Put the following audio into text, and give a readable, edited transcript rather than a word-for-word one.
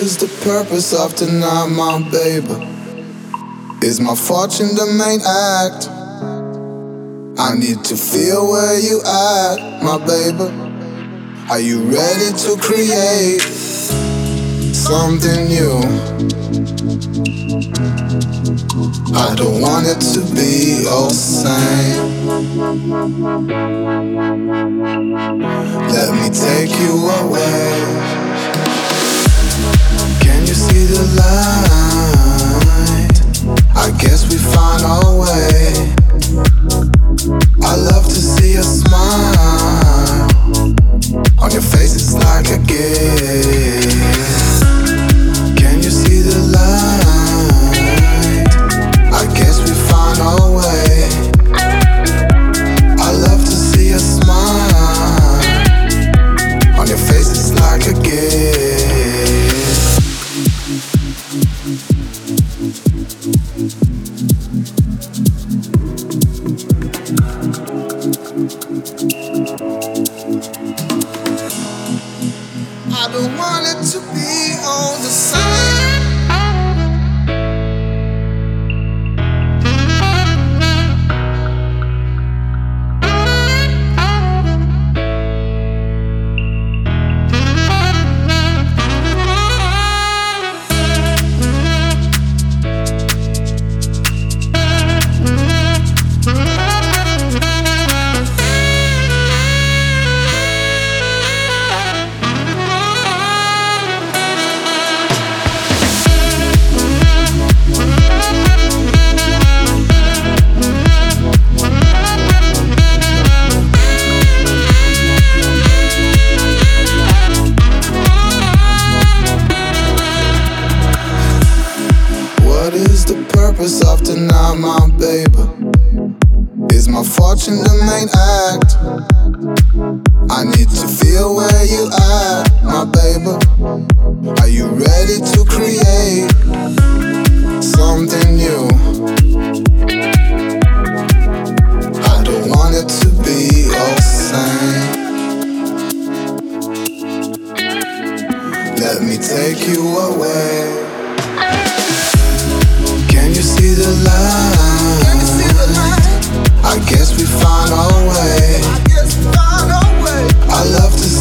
is the purpose of tonight, my baby? Is my fortune the main act? I need to feel where you at, my baby. Are you ready to create something new? I don't want it to be all the same. Let me take you away. Can you see the light? I guess we found our way. I love to see a smile on your face, it's like a gift. Can you see the light? I guess we found our way. I love to see a smile on your face, it's like a gift. I don't want it to be all the same. What is the purpose of tonight, my baby? Is my fortune the main act? I need to feel where you at, my baby. Are you ready to create something new? I don't want it to be all the same. Let me take you away. Can you see the light? I guess we found our way. I love to